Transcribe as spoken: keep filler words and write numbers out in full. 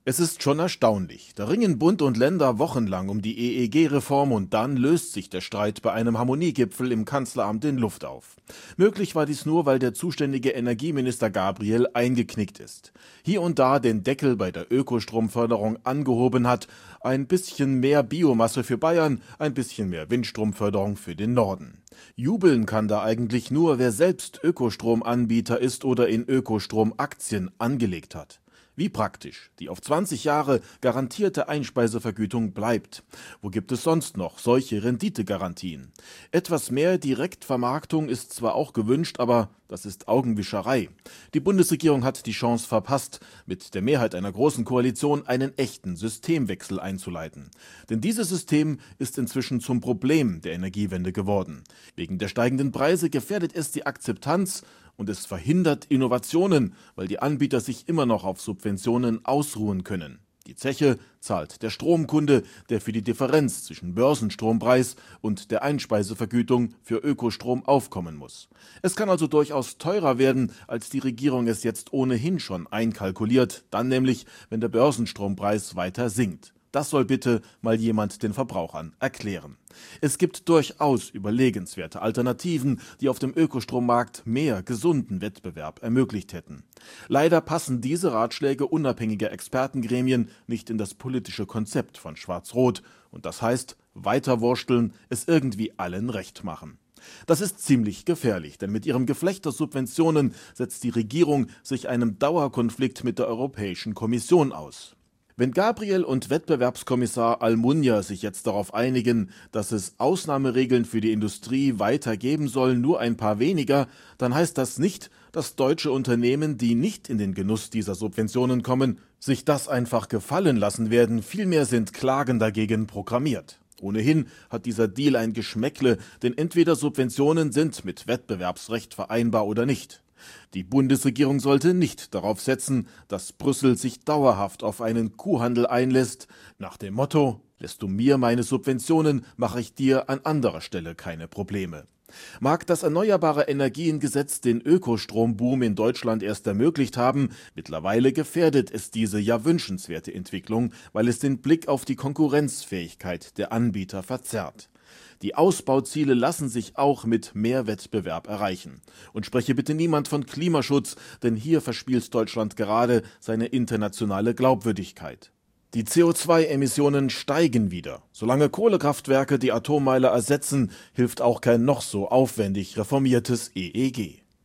Es ist schon erstaunlich. Da ringen Bund und Länder wochenlang um die E E G-Reform und dann löst sich der Streit bei einem Harmoniegipfel im Kanzleramt in Luft auf. Möglich war dies nur, weil der zuständige Energieminister Gabriel eingeknickt ist. Hier und da den Deckel bei der Ökostromförderung angehoben hat, ein bisschen mehr Biomasse für Bayern, ein bisschen mehr Windstromförderung für den Norden. Jubeln kann da eigentlich nur, wer selbst Ökostromanbieter ist oder in Ökostromaktien angelegt hat. Wie praktisch. Die auf zwanzig Jahre garantierte Einspeisevergütung bleibt. Wo gibt es sonst noch solche Renditegarantien? Etwas mehr Direktvermarktung ist zwar auch gewünscht, aber das ist Augenwischerei. Die Bundesregierung hat die Chance verpasst, mit der Mehrheit einer großen Koalition einen echten Systemwechsel einzuleiten. Denn dieses System ist inzwischen zum Problem der Energiewende geworden. Wegen der steigenden Preise gefährdet es die Akzeptanz und es verhindert Innovationen, weil die Anbieter sich immer noch auf Subventionen ausruhen können. Die Zeche zahlt der Stromkunde, der für die Differenz zwischen Börsenstrompreis und der Einspeisevergütung für Ökostrom aufkommen muss. Es kann also durchaus teurer werden, als die Regierung es jetzt ohnehin schon einkalkuliert, dann nämlich, wenn der Börsenstrompreis weiter sinkt. Das soll bitte mal jemand den Verbrauchern erklären. Es gibt durchaus überlegenswerte Alternativen, die auf dem Ökostrommarkt mehr gesunden Wettbewerb ermöglicht hätten. Leider passen diese Ratschläge unabhängiger Expertengremien nicht in das politische Konzept von Schwarz-Rot. Und das heißt, weiterwursteln, es irgendwie allen recht machen. Das ist ziemlich gefährlich, denn mit ihrem Geflecht aus Subventionen setzt die Regierung sich einem Dauerkonflikt mit der Europäischen Kommission aus. Wenn Gabriel und Wettbewerbskommissar Almunia sich jetzt darauf einigen, dass es Ausnahmeregeln für die Industrie weiter geben soll, nur ein paar weniger, dann heißt das nicht, dass deutsche Unternehmen, die nicht in den Genuss dieser Subventionen kommen, sich das einfach gefallen lassen werden, vielmehr sind Klagen dagegen programmiert. Ohnehin hat dieser Deal ein Geschmäckle, denn entweder Subventionen sind mit Wettbewerbsrecht vereinbar oder nicht. Die Bundesregierung sollte nicht darauf setzen, dass Brüssel sich dauerhaft auf einen Kuhhandel einlässt, nach dem Motto: Lässt du mir meine Subventionen, mache ich dir an anderer Stelle keine Probleme. Mag das Erneuerbare Energiengesetz den Ökostromboom in Deutschland erst ermöglicht haben, mittlerweile gefährdet es diese ja wünschenswerte Entwicklung, weil es den Blick auf die Konkurrenzfähigkeit der Anbieter verzerrt. Die Ausbauziele lassen sich auch mit mehr Wettbewerb erreichen. Und spreche bitte niemand von Klimaschutz, denn hier verspielt Deutschland gerade seine internationale Glaubwürdigkeit. Die C O zwei Emissionen steigen wieder. Solange Kohlekraftwerke die Atommeiler ersetzen, hilft auch kein noch so aufwendig reformiertes E E G.